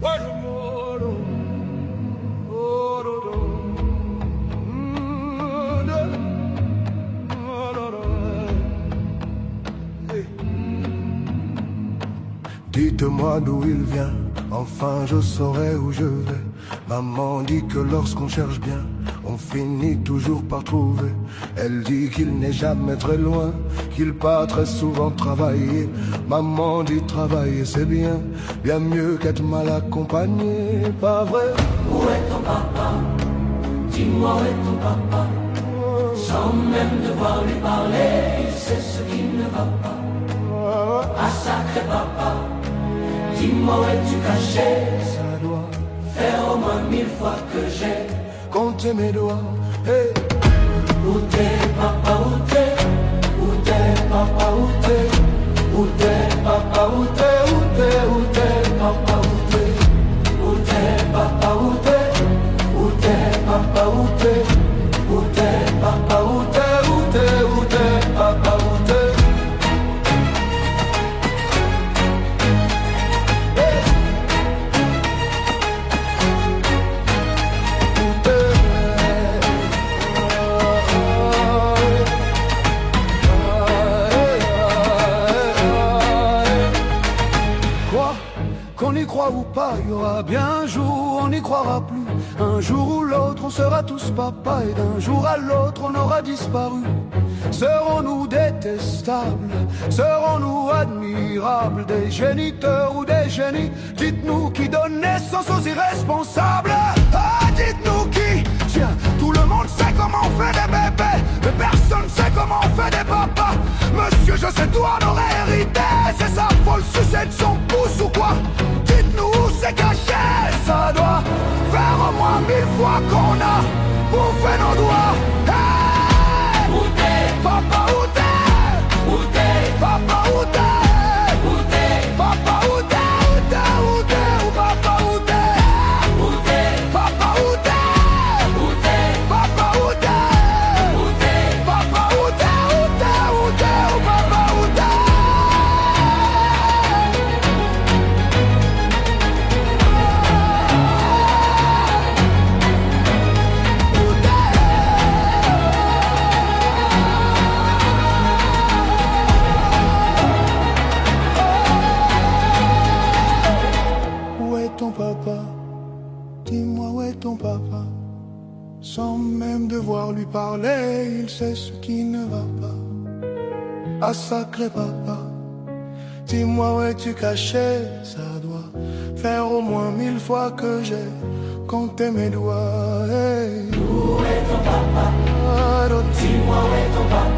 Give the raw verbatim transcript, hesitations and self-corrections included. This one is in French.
Dites-moi d'où il vient, enfin je saurai où je vais. Maman dit que lorsqu'on cherche bien, on finit toujours par trouver. Elle dit qu'il n'est jamais très loin, qu'il part très souvent travailler. Maman dit travailler c'est bien, bien mieux qu'être mal accompagné, pas vrai? Où est ton papa? Dis-moi où est ton papa? Sans même devoir lui parler, il sait ce qui ne va pas. Ah sacré papa, dis-moi où es-tu caché? Ça doit faire au moins mille fois que j'ai compté mes doigts. Hey. Où t'es papa, où t'es? Où t'es papa, où t'es? Où t'es papa, où t'es? Où t'es, où t'es papa, où t'es? Où t'es papa, où t'es? Où t'es papa, où t'es? Où t'es papa, où t'es? Où t'es, où t'es papa, où t'es? Qu'on y croit ou pas, il y aura bien un jour où on n'y croira plus. Un jour ou l'autre, on sera tous papa, et d'un jour à l'autre, on aura disparu. Serons-nous détestables? Serons-nous admirables? Des géniteurs ou des génies? Dites-nous qui donne naissance aux irresponsables. Ah, dites-nous qui? Tiens, tout le monde sait comment on fait des bébés, mais personne sait comment on fait des papas. Monsieur, je sais tout en aurait hérité. C'est ça, faut le sucer de son pouce ou quoi? Dites-nous où c'est caché. Ça doit faire au moins mille fois qu'on a bouffé nos doigts. Hey! Où t'es? Papa, où t'es? Où t'es? Papa, où t'es? Où t'es? Papa, où t'es? Où t'es? Où t'es? Où papa, où t'es? Où t'es? Papa, où t'es? Où t'es? Papa, où t'es? Où t'es? Papa, où t'es? Où t'es? Où t'es? Où papa, où t'es? Où est ton papa? Dis-moi où est ton papa? Sans même devoir lui parler, il sait ce qui ne va pas. Ah sacré papa, dis-moi où es-tu caché? Ça doit faire au moins mille fois que j'ai compté mes doigts. Hey. Où est ton papa? Dis-moi où est ton papa?